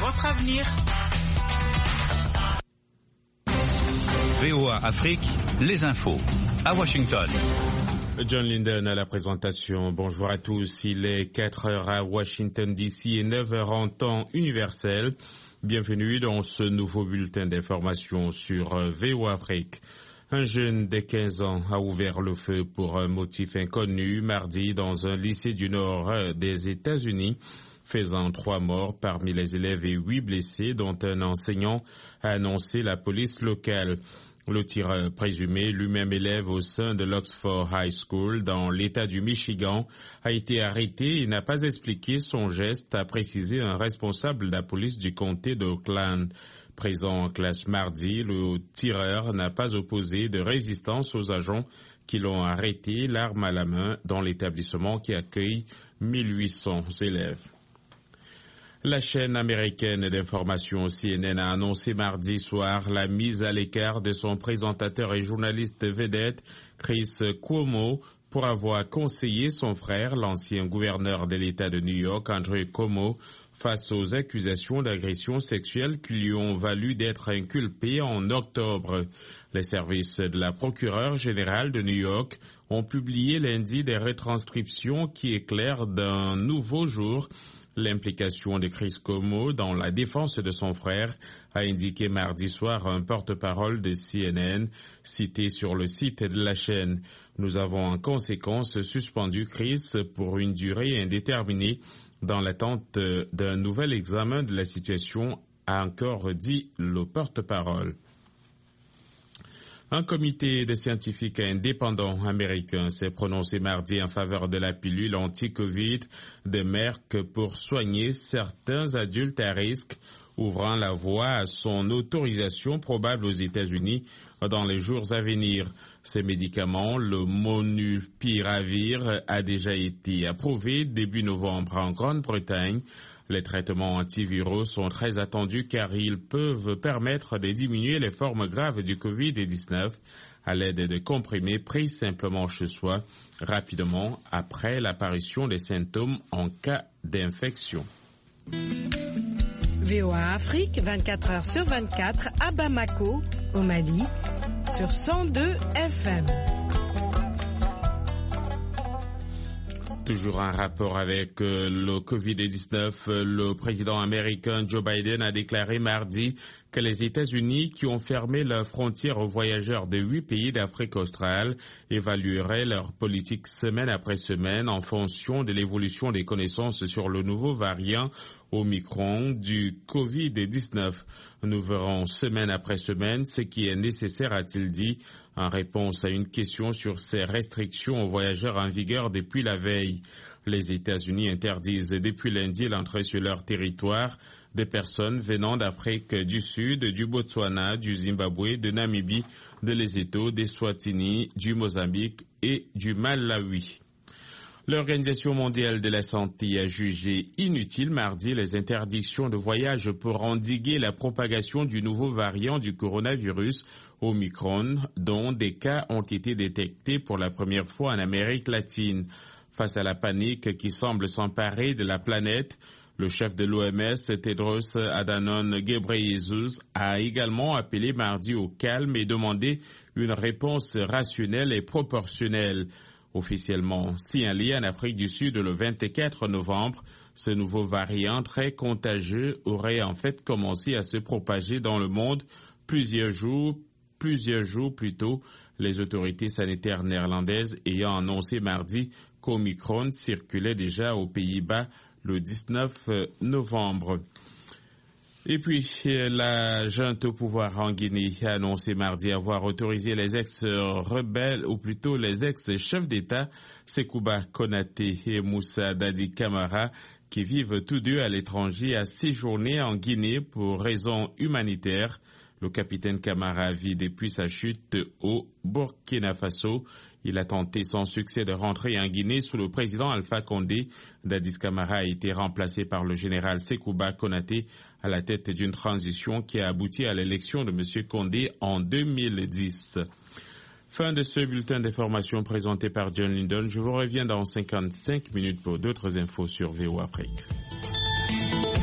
votre avenir. VOA Afrique, les infos, à Washington. John Linden à la présentation. Bonjour à tous. Il est 4 heures à Washington DC et 9 heures en temps universel. Bienvenue dans ce nouveau bulletin d'information sur VOA Afrique. Un jeune de 15 ans a ouvert le feu pour un motif inconnu mardi dans un lycée du nord des États-Unis, faisant 3 morts parmi les élèves et 8 blessés, dont un enseignant, a annoncé la police locale. Le tireur présumé, lui-même élève au sein de l'Oxford High School dans l'État du Michigan, a été arrêté et n'a pas expliqué son geste, a précisé un responsable de la police du comté d'Oakland. Présent en classe mardi, le tireur n'a pas opposé de résistance aux agents qui l'ont arrêté, l'arme à la main, dans l'établissement qui accueille 1800 élèves. La chaîne américaine d'information CNN a annoncé mardi soir la mise à l'écart de son présentateur et journaliste vedette Chris Cuomo pour avoir conseillé son frère, l'ancien gouverneur de l'État de New York, Andrew Cuomo, face aux accusations d'agression sexuelle qui lui ont valu d'être inculpé en octobre. Les services de la procureure générale de New York ont publié lundi des retranscriptions qui éclairent d'un nouveau jour l'implication de Chris Cuomo dans la défense de son frère, a indiqué mardi soir un porte-parole de CNN cité sur le site de la chaîne. Nous avons en conséquence suspendu Chris pour une durée indéterminée dans l'attente d'un nouvel examen de la situation, a encore dit le porte-parole. Un comité de scientifiques indépendants américains s'est prononcé mardi en faveur de la pilule anti-Covid de Merck pour soigner certains adultes à risque, ouvrant la voie à son autorisation probable aux États-Unis dans les jours à venir. Ces médicaments, le Molnupiravir, a déjà été approuvé début novembre en Grande-Bretagne. Les traitements antiviraux sont très attendus car ils peuvent permettre de diminuer les formes graves du Covid-19 à l'aide de comprimés pris simplement chez soi rapidement après l'apparition des symptômes en cas d'infection. VOA Afrique, 24 heures sur 24, à Bamako, au Mali, sur 102 FM. Toujours en rapport avec le Covid-19, le président américain Joe Biden a déclaré mardi que les États-Unis, qui ont fermé leurs frontières aux voyageurs de 8 pays d'Afrique australe, évalueraient leur politique semaine après semaine en fonction de l'évolution des connaissances sur le nouveau variant Omicron du Covid-19. Nous verrons semaine après semaine ce qui est nécessaire, a-t-il dit, en réponse à une question sur ces restrictions aux voyageurs en vigueur depuis la veille. Les États-Unis interdisent depuis lundi l'entrée sur leur territoire des personnes venant d'Afrique du Sud, du Botswana, du Zimbabwe, de Namibie, de Lesotho, d'Eswatini, du Mozambique et du Malawi. L'Organisation mondiale de la santé a jugé inutile mardi les interdictions de voyage pour endiguer la propagation du nouveau variant du coronavirus Omicron, dont des cas ont été détectés pour la première fois en Amérique latine. Face à la panique qui semble s'emparer de la planète, le chef de l'OMS, Tedros Adhanom Ghebreyesus, a également appelé mardi au calme et demandé une réponse rationnelle et proportionnelle. Officiellement signalé en Afrique du Sud le 24 novembre, ce nouveau variant très contagieux aurait en fait commencé à se propager dans le monde plusieurs jours plus tôt, les autorités sanitaires néerlandaises ayant annoncé mardi qu'Omicron circulait déjà aux Pays-Bas le 19 novembre. Et puis, la junte au pouvoir en Guinée a annoncé mardi avoir autorisé les ex-rebelles, ou plutôt les ex-chefs d'État, Sekouba Konaté et Moussa Dadi Camara, qui vivent tous deux à l'étranger, à séjourner en Guinée pour raisons humanitaires. Le capitaine Camara vit depuis sa chute au Burkina Faso. Il a tenté sans succès de rentrer en Guinée sous le président Alpha Condé. Dadis Camara a été remplacé par le général Sekouba Konaté à la tête d'une transition qui a abouti à l'élection de M. Condé en 2010. Fin de ce bulletin d'information présenté par John Linden. Je vous reviens dans 55 minutes pour d'autres infos sur VOA Afrique.